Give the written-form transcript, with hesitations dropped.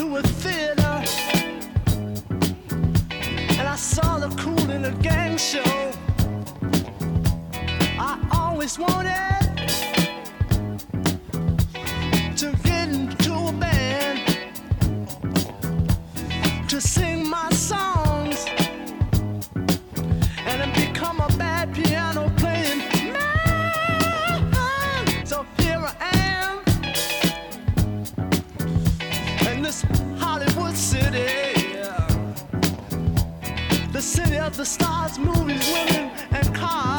to a theater and I saw the Kool in a Gang show. I always wanted to get into a band to sing my songs and then become a bad piano playing man. So here I am in this Hollywood city, the city of the stars, movies, women, and cars.